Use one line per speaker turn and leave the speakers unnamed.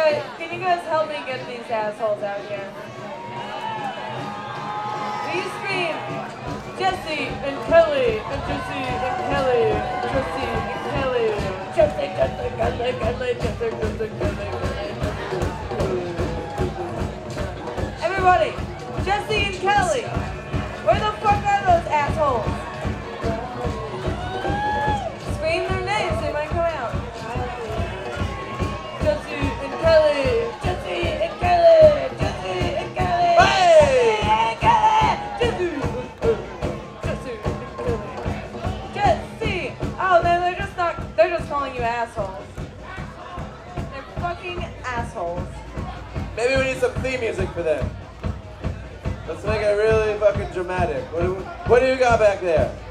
Can you guys help me get these assholes out here? Will you scream, Jesse and Kelly, and Jesse and Kelly, Jesse and Kelly, Jesse, Jesse, Kelly, Kelly, Jesse, Jesse, Kelly, Kelly. Everybody, Jesse and Kelly, where the fuck are those assholes? Scream their names, they might come out. Jesse and Kelly, Jesse and Kelly, Jesse and Kelly,
Hey!
Jesse and Kelly, Jesse. Oh man, they're just calling you assholes. They're fucking assholes.
Maybe we need some theme music for them. Let's make it really fucking dramatic. What do you got back there?